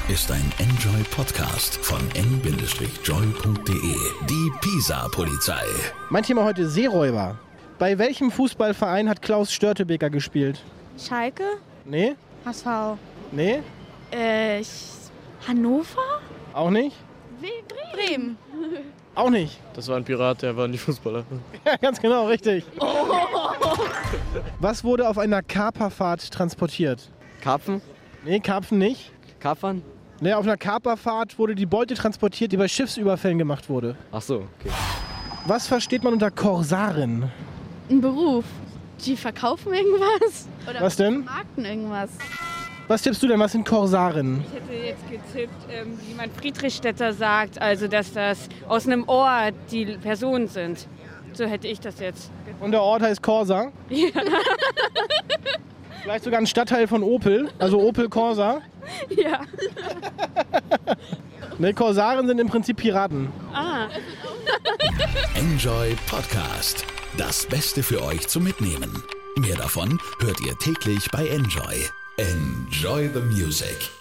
ist ein Enjoy-Podcast von n-joy.de. Die Pisa-Polizei. Mein Thema heute: Seeräuber. Bei welchem Fußballverein hat Klaus Störtebeker gespielt? Schalke? Nee? HSV? Nee? Hannover? Auch nicht? Bremen. Auch nicht. Das war ein Pirat, der war nicht Fußballer. Ja, ganz genau, richtig. Was wurde auf einer Kaperfahrt transportiert? Karpfen? Nee, Karpfen nicht. Kapern? Nee, auf einer Kaperfahrt wurde die Beute transportiert, die bei Schiffsüberfällen gemacht wurde. Ach so, okay. Was versteht man unter Korsaren? Ein Beruf. Die verkaufen irgendwas? Oder Was denn? vermarkten irgendwas. Was tippst du denn, was sind Korsaren? Ich hätte jetzt getippt, wie man Friedrichstädter sagt, also dass das aus einem Ort die Personen sind. So hätte ich das jetzt. Und der Ort heißt Corsa? Ja. Vielleicht sogar ein Stadtteil von Opel, also Opel Corsa. Ja. Ne, Korsaren sind im Prinzip Piraten. Ah. Enjoy Podcast. Das Beste für euch zum Mitnehmen. Mehr davon hört ihr täglich bei Enjoy. Enjoy the music.